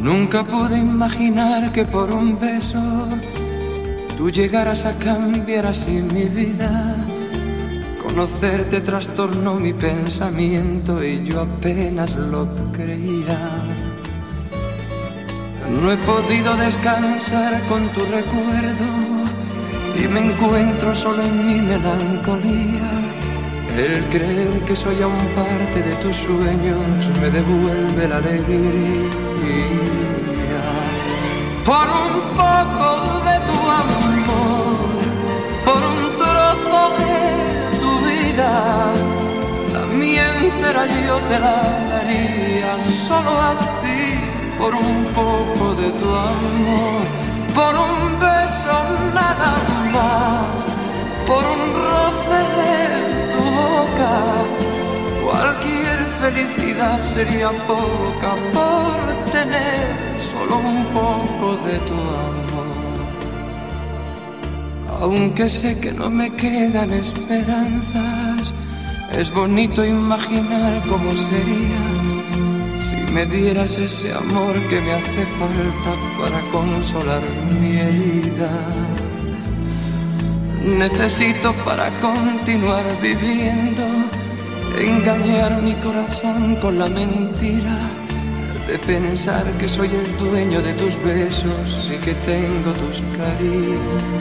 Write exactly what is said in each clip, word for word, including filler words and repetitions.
Nunca pude imaginar que por un beso tú llegaras a cambiar así mi vida. Conocerte trastornó mi pensamiento y yo apenas lo creía. No he podido descansar con tu recuerdo y me encuentro solo en mi melancolía. El creer que soy aún parte de tus sueños me devuelve la alegría. Por un poco de tu amor, por un trozo de tu vida, la mía entera yo te la daría solo a ti. Por un poco de tu amor, por un beso nada más, por un roce de tu boca, cualquier felicidad sería poca por tener solo un poco de tu amor. Aunque sé que no me quedan esperanzas, es bonito imaginar cómo sería si me dieras ese amor que me hace falta para consolar mi herida. Necesito para continuar viviendo engañar mi corazón con la mentira de pensar que soy el dueño de tus besos y que tengo tus caricias.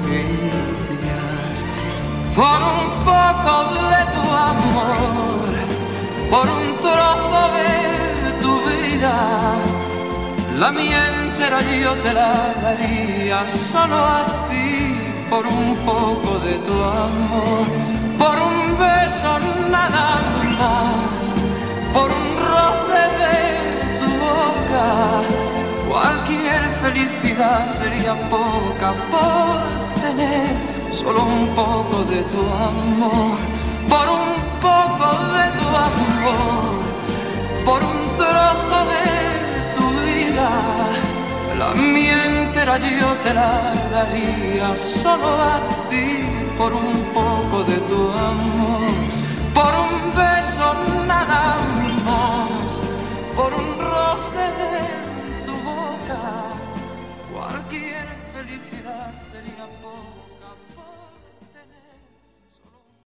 Por un poco de tu amor, por un trozo de tu vida, la mía entera yo te la daría solo a ti. Por un poco de tu amor, por un beso nada más, por un roce de tu boca, cualquier felicidad sería poca por tener solo un poco de tu amor. Por un poco de tu amor, por un trozo de tu vida, la mía entera yo te la daría solo a ti. Por un poco de tu amor.